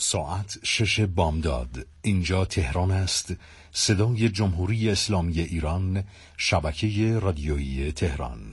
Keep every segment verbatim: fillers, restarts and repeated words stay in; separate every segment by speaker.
Speaker 1: ساعت شش بامداد. اینجا تهران است. صدای جمهوری اسلامی ایران، شبکه رادیویی تهران.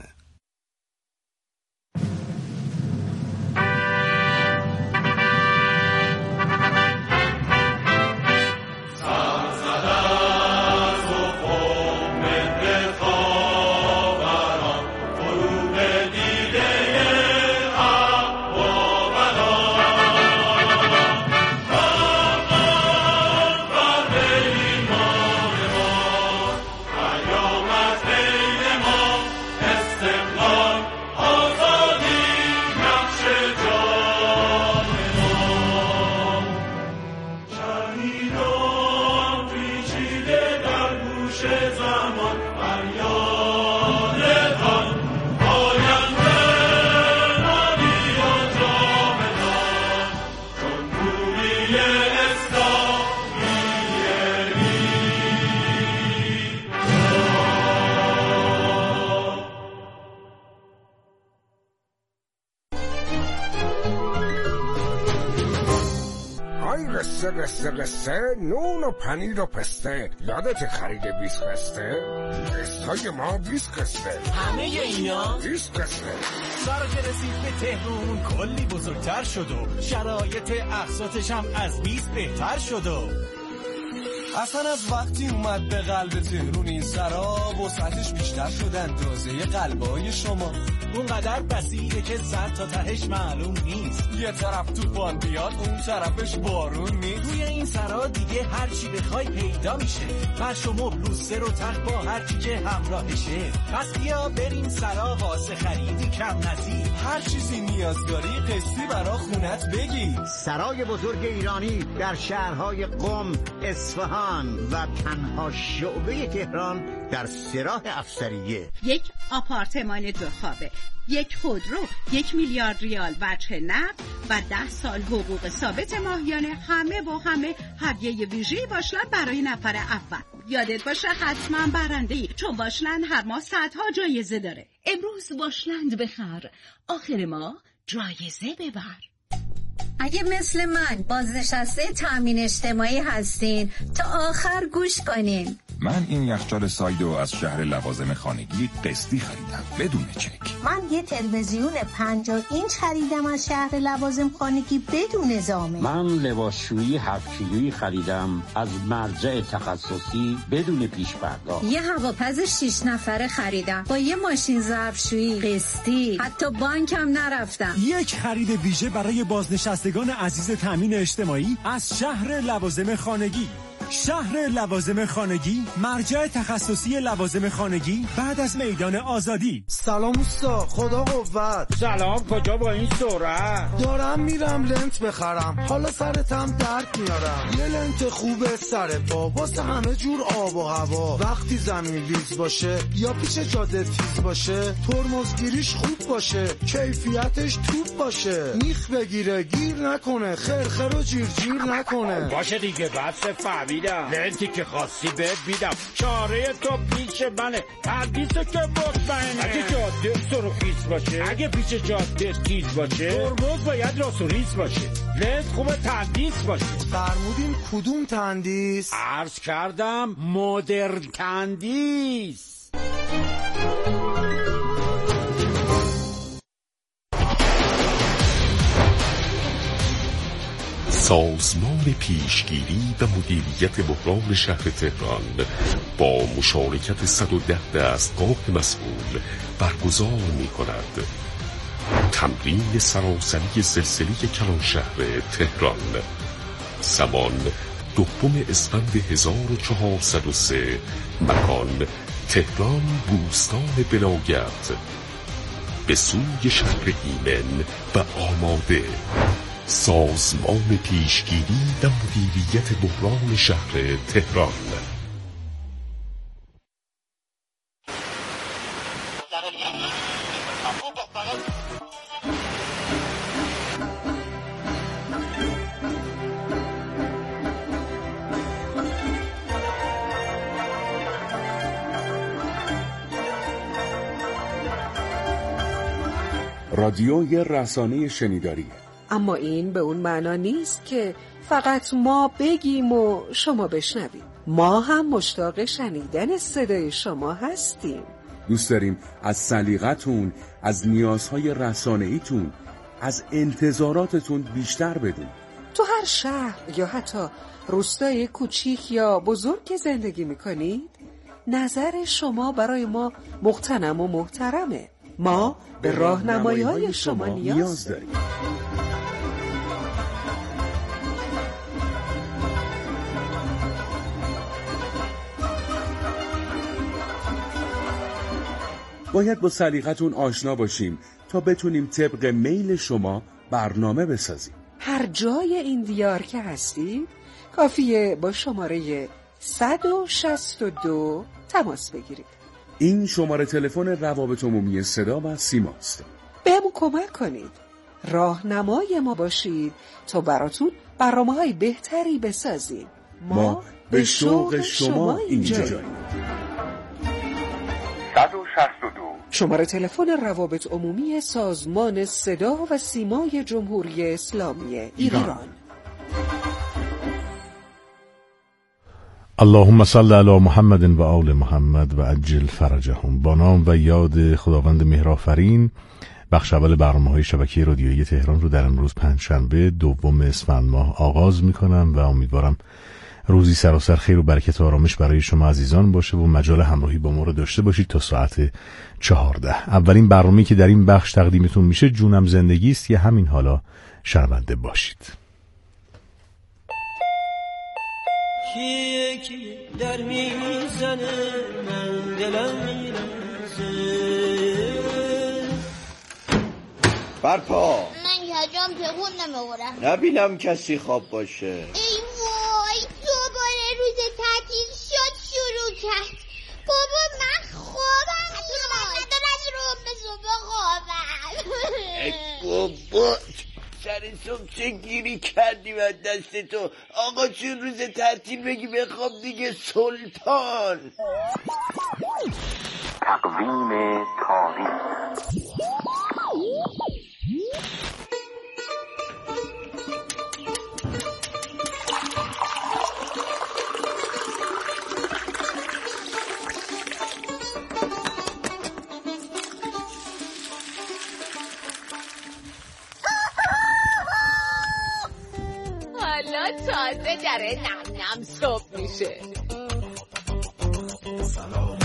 Speaker 2: قصه قصه نون و پنیر و پسته. یادت خرید بیست قصه؟ قصه ما بیست قصه،
Speaker 3: همه اینا
Speaker 2: بیست قصه.
Speaker 3: سارا که رسید به تهرون کلی بزرگتر شد و شرایط اقساطش هم از بیست بهتر شد و اصلا از وقتی اومد به قلب تهرون این سرا وسعتش بیشتر شد اندازه قلبای شما. اونقدر بسیده که سر تا تهش معلوم نیست. یه طرف طوفان بیاد اون طرفش بارون نیست. روی این سرا دیگه هر چی بخوای پیدا میشه. فرش و مبل و سر و تخت با هر چی که همراهشه. پس بیا بریم سرا واسه خریدی کم نظیر. هر چیزی نیاز داری قسطی برا خونت بگی.
Speaker 4: سرای بزرگ ایرانی در شهرهای قم، اصفهان و تنها شعبه تهران در سراح افسریه.
Speaker 5: یک آپارتمان دو خوابه، یک خودرو، یک میلیارد ریال وجه نقد و ده سال حقوق ثابت ماهیانه، همه با همه هدیه ویژه‌ای واشلند برای نفر اول. یادت باشه حتما برنده‌ای، چون واشلند هر ماه صدها جایزه داره. امروز واشلند بخر، آخر ماه جایزه ببر.
Speaker 6: اگه مثل من بازنشسته تامین اجتماعی هستین تا آخر گوش کنین.
Speaker 7: من این یخچال سایدو از شهر لوازم خانگی قسطی خریدم بدون چک.
Speaker 6: من یه تلویزیون پنجاه اینچ خریدم از شهر لوازم خانگی بدون زامن.
Speaker 8: من لباسشویی هفت کیلویی خریدم از مرجع تخصصی بدون پیش پرداخت.
Speaker 6: یه هواپز شش نفره خریدم با یه ماشین ظرفشویی قسطی، حتی بانکم نرفتم.
Speaker 3: یک خرید ویژه برای بازنشستگان عزیز تامین اجتماعی از شهر لوازم خانگی. شهر لوازم خانگی، مرجع تخصصی لوازم خانگی بعد از میدان آزادی.
Speaker 9: سلام اوستا، خدا قوت.
Speaker 8: سلام، کجا با این سرعت؟
Speaker 9: دارم میرم لنت بخرم، حالا سرتم درد میارم. یه لنت خوبه سر پا واسه همه جور آب و هوا. وقتی زمین لیز باشه یا پیش جاده تیز باشه، ترمزگیریش خوب باشه، کیفیتش توپ باشه، میخ بگیره گیر نکنه، خرخر و جیر جیر نکنه.
Speaker 8: باشه دیگه، بس فهمیدم. لنتی که خاصی بهت میدم، چاره تو پیش منه، تردیسه که مطمئنه. اگه جاده سرخیز باشه، اگه پیش جاده تیز باشه، ترمز باید راست و ریز باشه، لنت خوبه تندیس باشه.
Speaker 9: فرمودین کدوم تندیس؟
Speaker 8: عرض کردم مدرن تندیس.
Speaker 10: سازمان پیشگیری و مدیریت بحران شهر تهران با مشارکت صد و ده دستگاه مسئول برگزار می کند تمرین سراسری زلزله کلانشهر تهران. زمان دوم اسفند هزار و چهارصد و سه. مکان تهران بوستان بلاگت. به سوی شهر ایمن و آماده. سازمان پیشگیری و مدیریت بحران شهر تهران.
Speaker 11: رادیوی رسانه شنیداری.
Speaker 12: اما این به اون معنا نیست که
Speaker 11: فقط ما بگیم و شما بشنویم. ما هم مشتاق شنیدن صدای شما هستیم.
Speaker 12: دوست داریم از سلیقتون، از نیازهای رسانه‌ایتون، از انتظاراتتون بیشتر بدون.
Speaker 11: تو هر شهر یا حتی روستای کوچیک یا بزرگ که زندگی میکنید، نظر شما برای ما مغتنم و محترمه. ما به راهنمایی‌های شما نیاز داریم.
Speaker 12: باید با سلیقتون آشنا باشیم تا بتونیم طبق میل شما برنامه بسازیم.
Speaker 11: هر جای این دیار که هستید کافیه با شماره صد و شصت و دو تماس بگیرید.
Speaker 12: این شماره تلفن روابط عمومی صدا و سیماست.
Speaker 11: بهمون کمک کنید، راهنمای ما باشید تا براتون برنامه‌های بهتری بسازیم. ما,
Speaker 12: ما به شوق شما اینجاییم.
Speaker 13: صد و شصت و دو
Speaker 11: شماره تلفن روابط عمومی سازمان صدا و سیمای جمهوری اسلامی ایران.
Speaker 1: اللهم صل علی محمد و آل محمد و عجل فرجهم. با نام و یاد خداوند مهرآفرین، بخش اول برنامه‌های شبکه رادیویی تهران رو در امروز پنجشنبه دوم اسفند ماه آغاز می‌کنم و امیدوارم روزی سراسر خیر و برکت و آرامش برای شما عزیزان باشه و مجال همراهی با ما رو داشته باشید تا ساعت چهارده. اولین برنامه‌ای که در این بخش تقدیمتون میشه جونم زندگی است، که همین حالا شنونده باشید.
Speaker 14: کیه کیه در میزنه من دلم میرزه
Speaker 15: برپا
Speaker 16: من یادم تکون نمیورم،
Speaker 15: نبینم کسی خواب باشه.
Speaker 16: ای وای دوباره روز تعطیل شد شروع کرد. بابا من خوابم میاد، من از روم به صبح خوابم.
Speaker 15: ای بابا سر صبح چه گیری کردی و دست تو؟ آقا چون روز تعطیل بگی بخواب دیگه سلطان.
Speaker 13: تقویم تاریخ.
Speaker 17: حالا تازه داره نم نم صبح میشه.
Speaker 9: سلام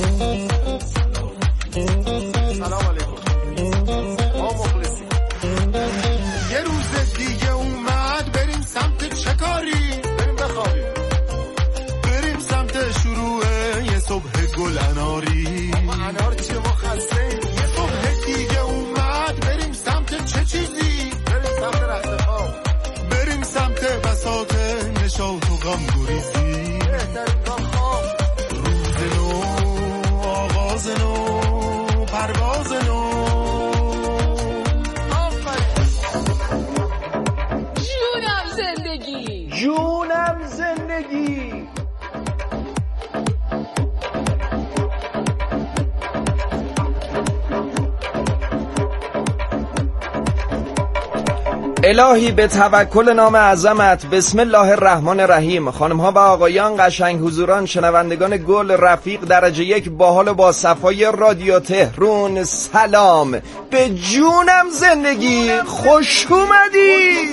Speaker 9: سلام علیکم. ما مخلصیم. یه روز دیگه اومد بریم سمت چکاری، بریم بخوابیم، بریم سمت شروع یه صبح گل اناری. ما انار چیه ما خسته. یه صبح دیگه اومد بریم سمت چه چیزی، بریم سمت رخت خواب، بریم سمت بساط نشاط و غم گریزی. بهترین گام خواب، روز نو، آغاز نو، پرواز نو.
Speaker 17: جونم زندگی،
Speaker 15: جونم زندگی. الهی به توکل نام عظمت، بسم الله الرحمن الرحیم. خانم ها و آقایان، قشنگ حضوران، شنوندگان گل، رفیق درجه یک، باحال و با صفای رادیو تهران، سلام به جونم زندگی. خوش اومدی.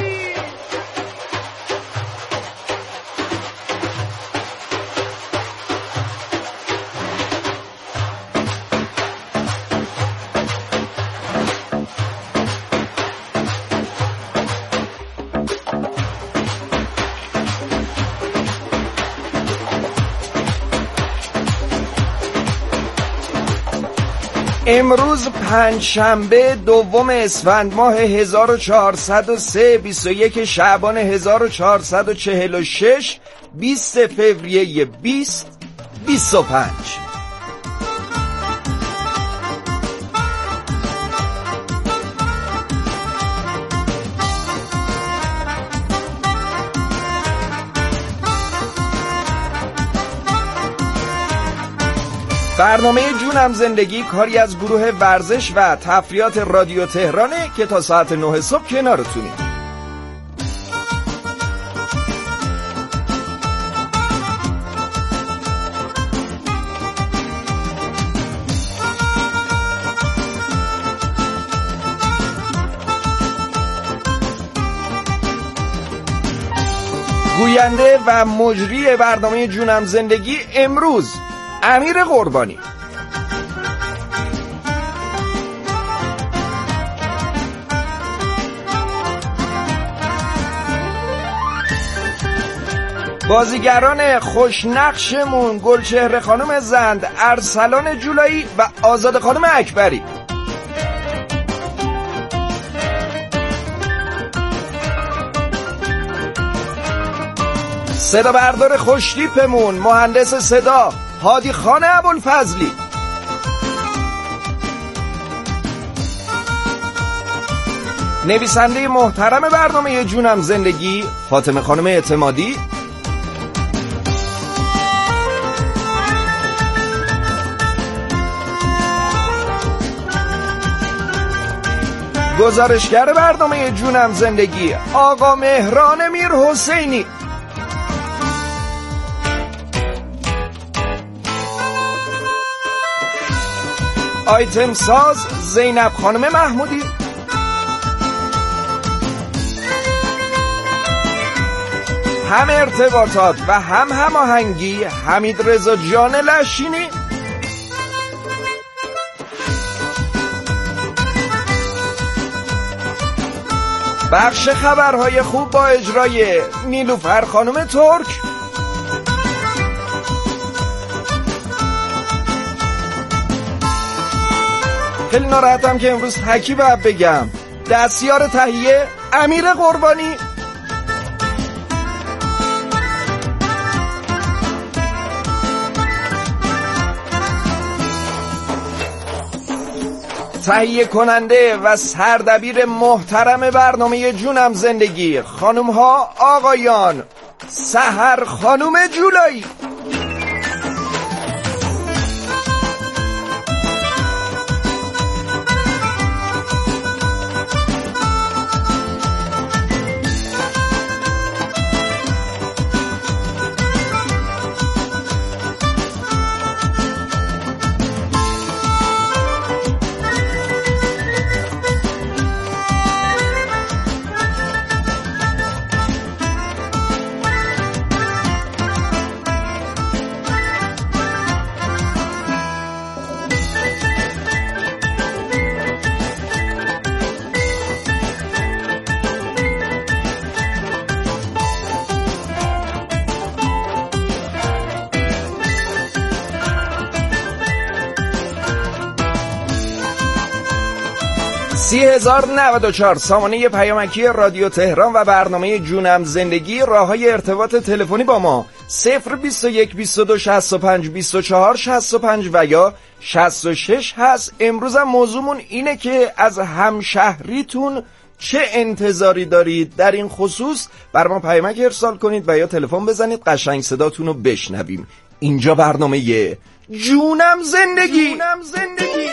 Speaker 15: امروز پنجشنبه دوم اسفند ماه هزار و چهارصد و سه، بیست و یک شعبان هزار و چهارصد و چهل و شش، بیست فوریه بیست بیست و پنج. برنامه جونم زندگی کاری از گروه ورزش و تفریحات رادیو تهرانه که تا ساعت نه صبح کنارتونیم. گوینده و مجری برنامه جونم زندگی امروز امیر قربانی. بازیگران خوشنقشمون گلچهره خانم زند، ارسلان جولایی و آزاده خانم اکبری. صدا بردار خوشتیپمون مهندس صدا هادی خان ابوالفضلی. نویسنده محترم برنامه جونم زندگی فاطمه خانم اعتمادی. گزارشگر برنامه جونم زندگی آقا مهران میر حسینی. آیتم ساز زینب خانم محمودی. هم ارتباطات و هم هماهنگی حمید رضا جان لشینی. بخش خبرهای خوب با اجرای نیلوفر خانم ترک. خیلی ناراحتم که امروز تکی باید بگم. دستیار تهیه امیر قربانی. تهیه کننده و سردبیر محترم برنامه جونم زندگی خانم ها آقایان، سحر خانم جولایی. سی هزار نود و چهار سامانه پیامکی رادیو تهران و برنامه جونم زندگی. راههای ارتباط تلفنی با ما صفر بیست و یک بیست و دو شصت و پنج بیست و چهار شصت و پنج و یا شصت و شش هست. امروز هم موضوعمون اینه که از همشهریتون چه انتظاری دارید. در این خصوص بر ما پیامک ارسال کنید و یا تلفن بزنید قشنگ صداتون رو بشنویم. اینجا برنامه جونم زندگی. جونم زندگی.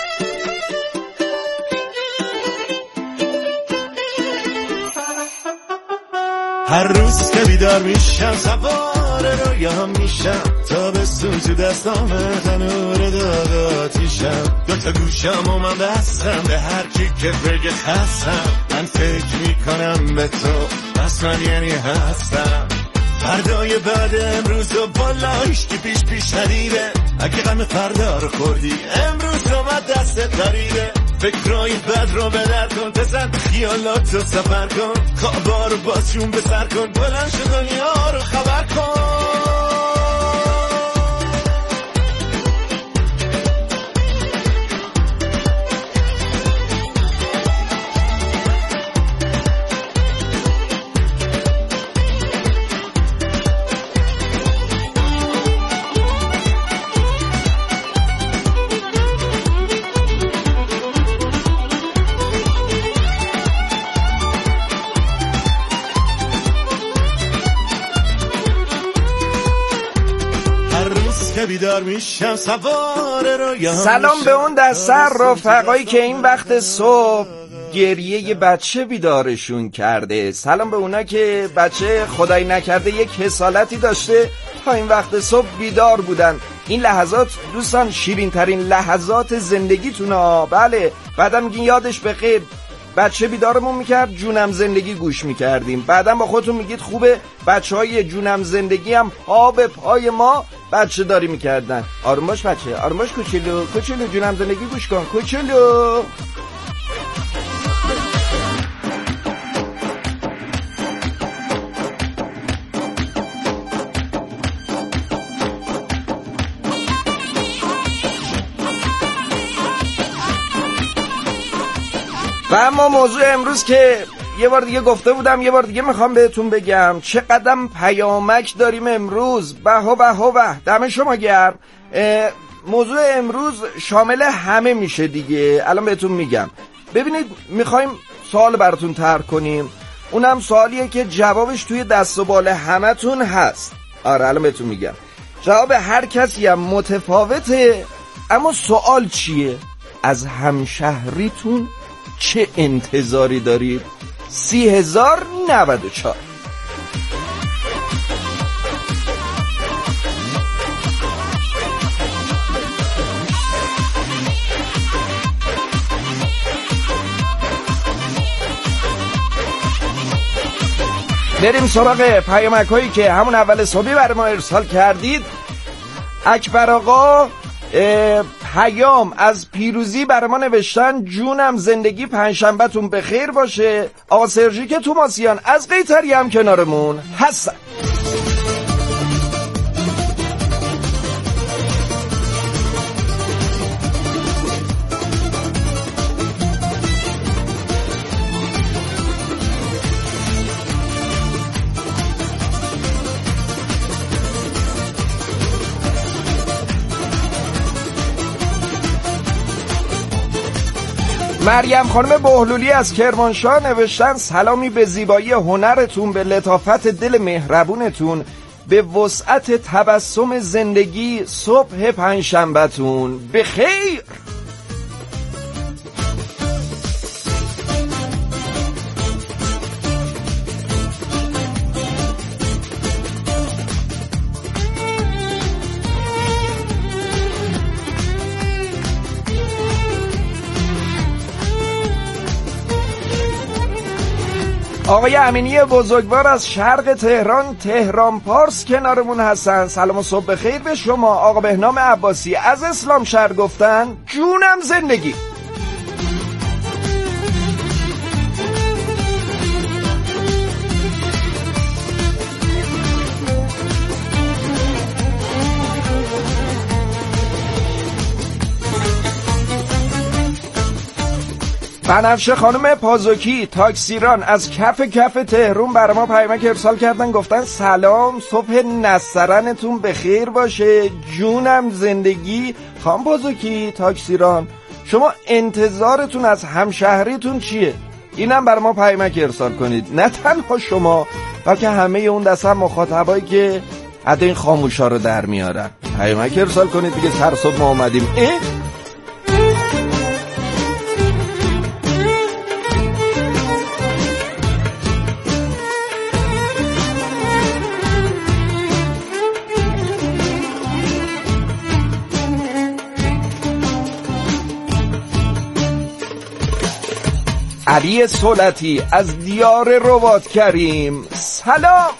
Speaker 18: هر روز که بیدار میشم سوار رویام میشم تا به سوت دستام تنور داغ آتیشم. دوتا گوشم و من بستم به هر کی که بگه هستم. من فکر میکنم به تو پس من یعنی هستم. فردای بعد امروز و بالاش که پیش پیش ندیده. اگه غم فردا رو خوردی امروز اومد دستت دریده. فکرای بد رو بدر کن بزن خیالات رو سفر کن. خوابا رو بازشون به سر کن بلند شو دنیا رو خبر کن. بیدار میشم سوار رویام.
Speaker 15: سلام به اون دسته رفقایی که این وقت صبح گریه یه بچه بیدارشون کرده. سلام به اونا که بچه خدای نکرده یک حسالتی داشته تا این وقت صبح بیدار بودن. این لحظات دوستان شیرین ترین لحظات زندگیتونه. بله بعدم میگین یادش بخیر. بچه بیدارمون میکرد، جونم زندگی گوش میکردیم. بعدم با خودتون میگید خوبه بچه های جونم زندگی هم پا به پای ما بچه داری میکردن. آروم باش بچه، آروم باش کوچولو، کوچولو جونم زندگی گوش کن کوچولو. و اما موضوع امروز که یه بار دیگه گفته بودم یه بار دیگه میخوام بهتون بگم چقدر پیامک داریم امروز. بها بها به دم شما گرم. موضوع امروز شامل همه میشه دیگه، الان بهتون میگم. ببینید میخوایم سوال براتون طرح کنیم، اونم سوالیه که جوابش توی دست و بال همتون هست. آره الان بهتون میگم جواب هر کسی هم متفاوته، اما سوال چیه؟ از همشهریتون چه انتظاری دارید؟ سی هزار نود و چهار. بریم سراغ پیامک هایی که همون اول صبحی برای ما ارسال کردید. اکبر آقا پیام از پیروزی برای ما نوشتن جونم زندگی پنجشنبه‌تون بخیر باشه. آقا سرژیک توماسیان از قیطری هم کنارمون هستن. مریم خانم بهلولی از کرمانشاه نوشتن سلامی به زیبایی هنرتون، به لطافت دل مهربونتون، به وسعت تبسم زندگی. صبح پنجشنبه‌تون بخیر. آقای امینی بزرگوار از شرق تهران تهران پارس کنارمون هستن. سلام و صبح بخیر به شما. آقا بهنام عباسی از اسلام شهر گفتن جونم زندگی. بنفشه خانم پازوکی تاکسیران از کف کف تهرون برای ما پیامک ارسال کردن، گفتن سلام صبح نسترنتون بخیر باشه جونم زندگی. خانم پازوکی تاکسیران شما انتظارتون از همشهریتون چیه؟ اینم برای ما پیامک ارسال کنید. نه تنها شما بلکه همه اون دسته مخاطبایی که عده این خاموشا رو در میارن پیامک ارسال کنید دیگه. سر صبح ما اومدیم. اه؟ علی سولتی از دیار رباط کریم سلام.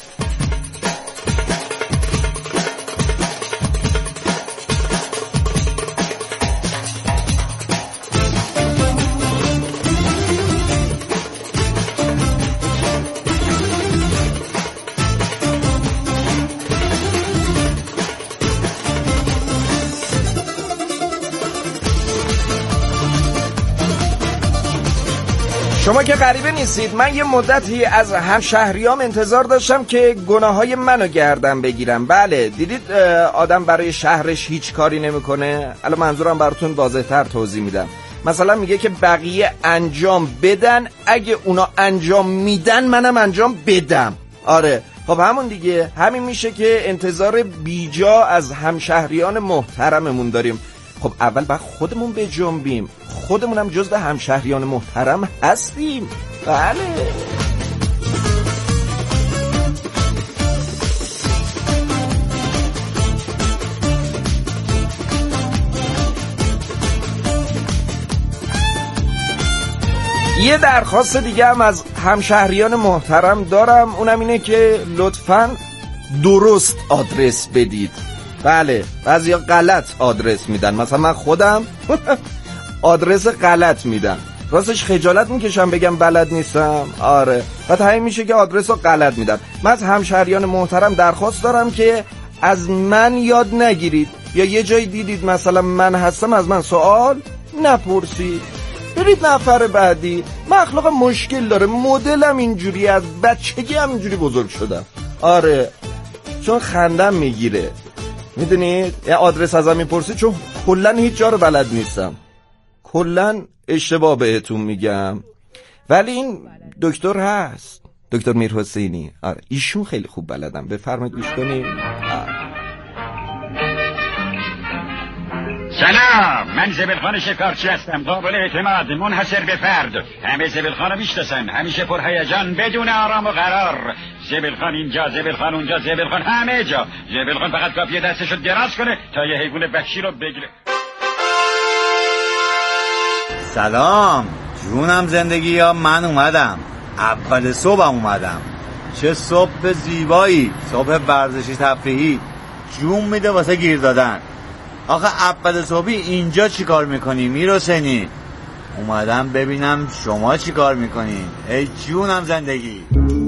Speaker 15: شما که غریبه نیستید. من یه مدتی از همشهریام انتظار داشتم که گناههای منو گردن بگیرم. بله دیدید آدم برای شهرش هیچ کاری نمیکنه. الان منظورم براتون واضح‌تر توضیح میدم. مثلا میگه که بقیه انجام بدن، اگه اونا انجام میدن منم انجام بدم. آره خب همون دیگه. همین میشه که انتظار بیجا از همشهریان محترممون داریم. خب اول باید خودمون بجنبیم، خودمونم جزو همشهریان محترم هستیم. بله یه درخواست دیگه هم از همشهریان محترم دارم، اونم اینه که لطفاً درست آدرس بدید. بله بعضیا غلط آدرس میدن، مثلا من خودم آدرس غلط میدم، راستش خجالت میکشم بگم بلد نیستم. آره بعد همین میشه که آدرس رو غلط میدم. من از همشهریان محترم درخواست دارم که از من یاد نگیرید، یا یه جایی دیدید مثلا من هستم از من سوال نپرسید، برید نفر بعدی. من اخلاق مشکل داره، مدلم اینجوری، از بچگی هم اینجوری بزرگ شدم. آره چون خندم میگیره، میدونید یه آدرس ازم میپرسید چون کلن هیچ جا رو بلد نیستم، کلن اشتباه بهتون میگم. ولی این دکتر هست، دکتر میرحسینی، آره ایشون خیلی خوب بلدم. بفرمایید گوش کنیم.
Speaker 19: سلام، من زبلخان شکارچی هستم، قابل اعتماد، منحصر به فرد. همه زبلخان رو میشناسن، همیشه پر هیجان، بدون آرام و قرار. زبلخان اینجا، زبلخان اونجا، زبلخان همه جا. زبلخان فقط کافیه دستشو دراز کنه تا یه حیوان وحشی رو بگیره.
Speaker 20: سلام جونم زندگی ها، من اومدم، اول صبحم اومدم. چه صبح زیبایی، صبح ورزشی تفریحی، جون میده واسه گیر دادن. آخه اول صبحی اینجا چی کار میکنی میرحسینی؟ اومدم ببینم شما چی کار میکنین. ای جونم زندگی.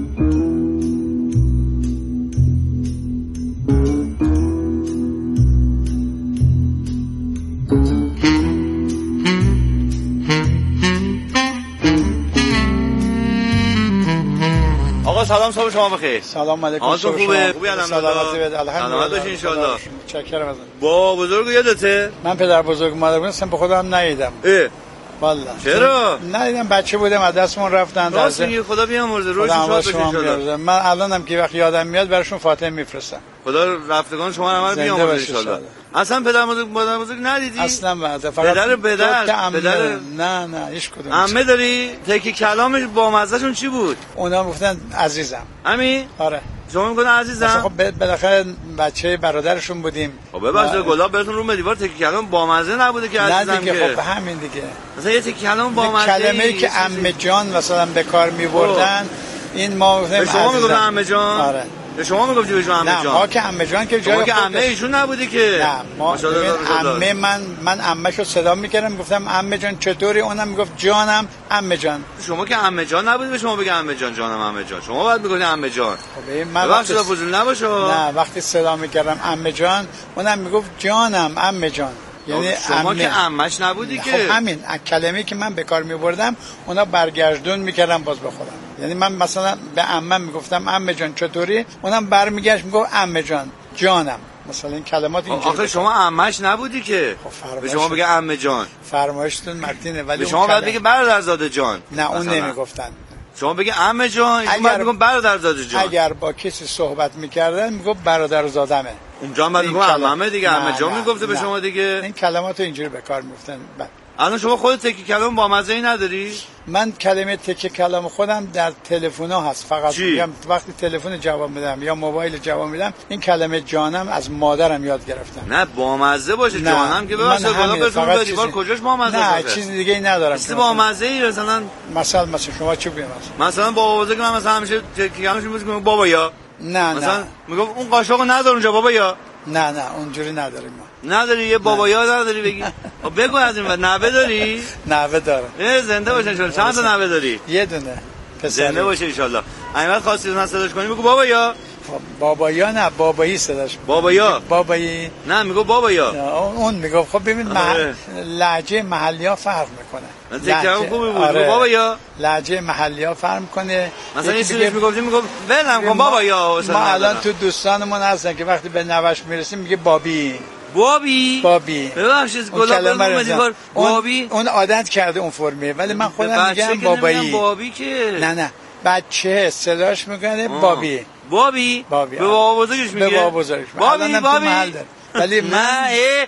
Speaker 20: آقا سلام، صبح شما بخیر.
Speaker 21: سلام علیکم.
Speaker 20: حالتون خوبه؟ خوبی
Speaker 21: الحمدلله.
Speaker 20: سلامت باشین ان شاء الله.
Speaker 21: متشکرم ازت.
Speaker 20: با بزرگ یادته؟
Speaker 21: من پدر بزرگ مادر بودم، اصلا به خودم ندیدم.
Speaker 20: اه
Speaker 21: والله.
Speaker 20: چرا؟
Speaker 21: ندیدم، بچه بودم از دستمون رفتن.
Speaker 20: راست میگی، خدا بیامرزه، روزشون شاد باشه ان شاء الله.
Speaker 21: من الانم که وقت یادم میاد براشون فاتحه میفرستم.
Speaker 20: خدا رفتگان شما رو بیامرزه ان شاء الله. اصلا پدر بزرگ مادر بزرگ ندیدی؟
Speaker 21: اصلا بعد فقط
Speaker 20: پدر پدر
Speaker 21: پدر نه نه هیچ کدوم.
Speaker 20: عمه داری؟ تکی کلامش با مزهشون چی بود؟
Speaker 21: اونا گفتن عزیزم.
Speaker 20: همین؟
Speaker 21: آره.
Speaker 20: شما میگن عزیزم؟
Speaker 21: خب بالاخره بچه برادرشون بودیم.
Speaker 20: خب ببخشید گلاب بهتون رو به دیوار تکی کلام با مزه نبوده که عزیزم که.
Speaker 21: نه دیگه، خب همین دیگه.
Speaker 20: مثلا یه تکی کلام با مزه،
Speaker 21: کلمه‌ای که عمه جان مثلا به کار می‌بردن، این ما
Speaker 20: به شما میگن عمه جان؟
Speaker 21: آره.
Speaker 20: به شما میگفتی به شما عمه جان؟
Speaker 21: نه ما که عمه جان که جای
Speaker 20: که عمه ایشون نبوده که.
Speaker 21: نه ما عمه من من عمه‌شو صدا می‌کردم، گفتم عمه جان چطوری؟ اونم میگفت جانم عمه جان.
Speaker 20: شما که عمه جان نبودی به شما بگه عمه جان جانم عمه جان، شما باید میگفتی عمه جان.
Speaker 21: خب من
Speaker 20: وقتی فضول نباشه.
Speaker 21: نه وقتی صدا می‌کردم عمه جان، اونم میگفت جانم عمه جان.
Speaker 20: یعنی شما عمه. که عمه‌ش نبودی که.
Speaker 21: خب همین کلمه‌ای که من به کار می‌بردم اونا برگردون می‌کردم باز به خودم. یعنی من مثلا به عمه میگفتم عمه جان چطوری، اونم برمیگشت میگفت عمه جان جانم. مثلا این کلمات اینجوری.
Speaker 20: آخه شما عمه‌ش نبودی که.
Speaker 21: خب
Speaker 20: به شما بگه عمه جان.
Speaker 21: فرمایشتون متینه، ولی
Speaker 20: به شما باید بگه برادرزاده جان.
Speaker 21: نه اون نمیگفتن.
Speaker 20: شما بگه عمه جان، اگر میگم برادرزاده جان.
Speaker 21: اگر با کسی صحبت میکردن میگفت برادرزادمه.
Speaker 20: اونجا هم بعد میگم عمه دیگه، عمه جان میگفته به شما دیگه.
Speaker 21: این کلماتو اینجوری به کار میگفتن.
Speaker 20: الان شما خودت تکی کلام با مزه نداری؟
Speaker 21: من کلمه تکی کلام خودم در تلفن‌ها هست، فقط میگم وقتی تلفن جواب میدم یا موبایل جواب میدم این کلمه جانم از مادرم یاد گرفتم.
Speaker 20: نه با مزه باشه جانم که ببخشید بالا بهتون به دیوار کجاش با مزه باشه؟
Speaker 21: نه چیز دیگه ای ندارم.
Speaker 20: مثل با مزه ای مثلا
Speaker 21: مثلا مثلا شما چی بگم؟
Speaker 20: مثلا بابا بزرگ من مثلا همیشه تکی کلامش میگم بابا یا
Speaker 21: نه
Speaker 20: مثلا
Speaker 21: نه
Speaker 20: میگم اون قاشقو ندار اونجا بابا یا
Speaker 21: نه نه اونجوری نداریم ما.
Speaker 20: نداری یه بابایا نداری بگی؟ بگو از این بعد نوه داری؟
Speaker 21: نوه دارم.
Speaker 20: زنده باشه ان شاء الله. چند تا نوه داری؟
Speaker 21: یه دونه.
Speaker 20: زنده باشه ان شاء الله. احمد خواستی من صداش کنی بگو بابایا.
Speaker 21: بابایا نه بابایی صداش.
Speaker 20: بابایا.
Speaker 21: بابایی.
Speaker 20: نه میگو بابایا.
Speaker 21: اون میگه خب ببین محل... لهجه محلی‌ها فرق میکنه.
Speaker 20: تکرار خوبی بود. آره. بابایا.
Speaker 21: لهجه محلی‌ها فرق میکنه.
Speaker 20: مثلا این چیزی میگفتی میگفت ولم کن بابایا.
Speaker 21: ما الان تو دوستانمون هستن که وقتی به نوش میرسیم میگه بابی.
Speaker 20: بابی
Speaker 21: بابی
Speaker 20: ببخشید گلاب اومدیوار بابی
Speaker 21: اون عادت کرده اون فرمیه، ولی من خودم میگم بابایی.
Speaker 20: بابی که
Speaker 21: نه نه بچه صداش میکنه بابی.
Speaker 20: بابی
Speaker 21: بابی
Speaker 20: به بابا بزرگش میگه.
Speaker 21: به بابا بزرگش
Speaker 20: بابی بابی
Speaker 21: ولی
Speaker 20: من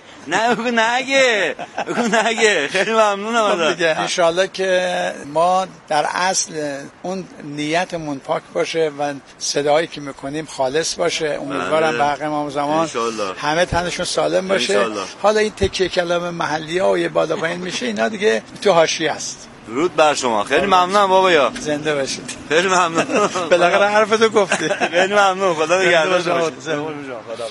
Speaker 20: نه بگو نگه بگو نگه خیلی ممنونم
Speaker 21: دیگه. ان شاءالله که ما در اصل اون نیتمون پاک باشه و صدایی که میکنیم خالص باشه. امیدوارم به حق امام زمان همه تنشون سالم باشه. حالا این تکیه کلام محلی ها و یه بالا پایین میشه اینا دیگه تو حاشیه است.
Speaker 20: درود بر شما. خیلی ممنونم بابایا.
Speaker 21: زنده باشید.
Speaker 20: خیلی ممنون.
Speaker 21: بالاخره حرفتو گفتی.
Speaker 20: خیلی ممنون. خدا نگهدار شما.
Speaker 21: خدا.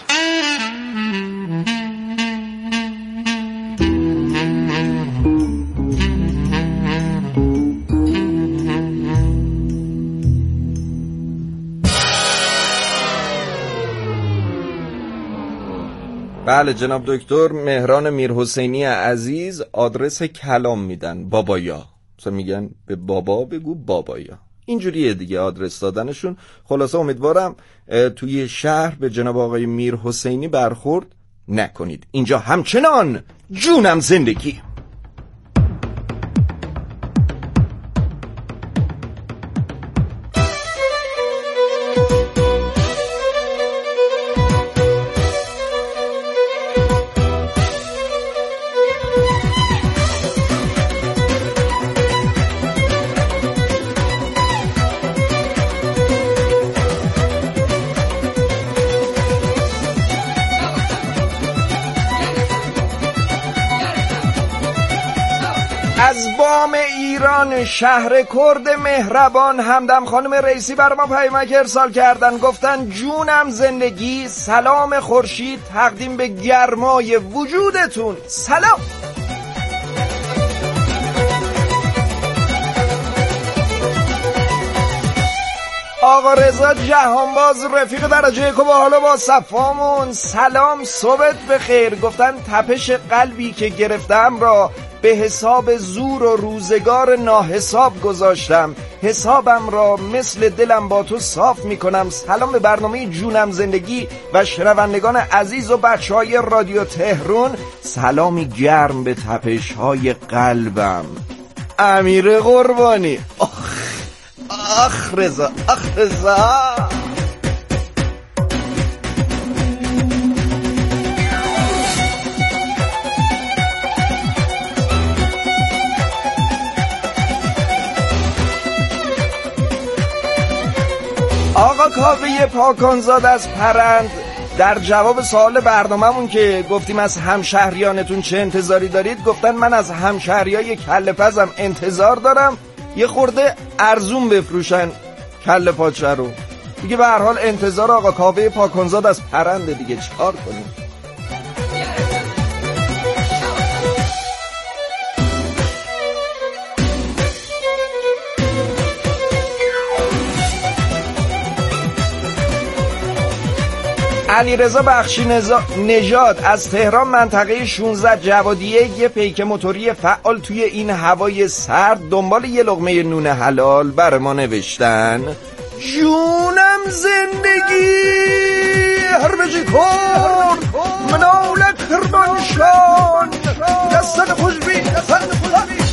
Speaker 15: بله جناب دکتر مهران میرحسینی عزیز آدرس کلام میدن بابایا، مثلا میگن به بابا بگو بابایا، اینجوریه دیگه آدرس دادنشون. خلاصه امیدوارم توی شهر به جناب آقای میرحسینی برخورد نکنید. اینجا همچنان جونم زندگی. از بام ایران شهر کرد مهربان همدم خانم رئیسی بر ما پیامک ارسال کردن، گفتن جونم زندگی، سلام خورشید تقدیم به گرمای وجودتون. سلام. آقا رضا جهانباز رفیق درجه یک و با حالا با صفامون، سلام صبحت بخیر. گفتن تپش قلبی که گرفتم را به حساب زور و روزگار ناحساب گذاشتم، حسابم را مثل دلم با تو صاف میکنم. سلام به برنامه جونم زندگی و شنوندگان عزیز و بچه های رادیو تهران، سلامی گرم به تپش های قلبم. امیر قربانی. آخ آخ رضا آخ رضا. آقا کاوه پاکانزاد از پرند در جواب سوال برنامه‌مون که گفتیم از همشهریانتون چه انتظاری دارید، گفتن من از همشهریای کله پزم انتظار دارم یه خورده ارزون بفروشن کله پاچه رو دیگه. به هر حال انتظار آقا کاوه پاکانزاد از پرنده دیگه، چیکار کنیم؟ علیرضا بخشی نژاد از تهران منطقه شانزده جوادیه، یه پیک موتوری فعال توی این هوای سرد دنبال یه لقمه نون حلال بر ما نوشتن جونم زندگی هر بجی کن منال کرمانشان دستن خوشبی دستن خوشبی.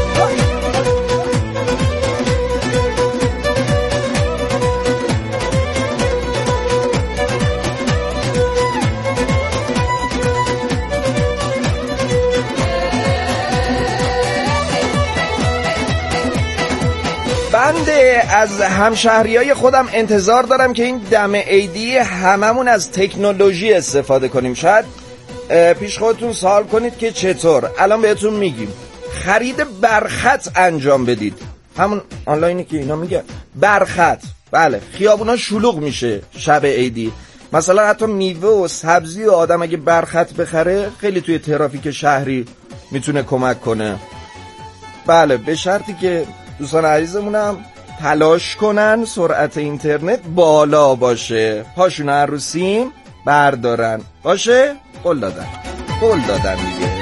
Speaker 15: بنده از همشهریای خودم انتظار دارم که این دم عیدی هممون از تکنولوژی استفاده کنیم. شاید پیش خودتون سوال کنید که چطور. الان بهتون میگیم خرید برخط انجام بدید، همون آنلاینی که اینا میگه برخط. بله خیابونا شلوغ میشه شب عیدی، مثلا حتی میوه و سبزی و آدم اگه برخط بخره خیلی توی ترافیک شهری میتونه کمک کنه. بله به شرطی که دوستان عزیزمونم تلاش کنن سرعت اینترنت بالا باشه، پاشون هر رو سیم بردارن باشه. قول دادن قول دادن دیگه.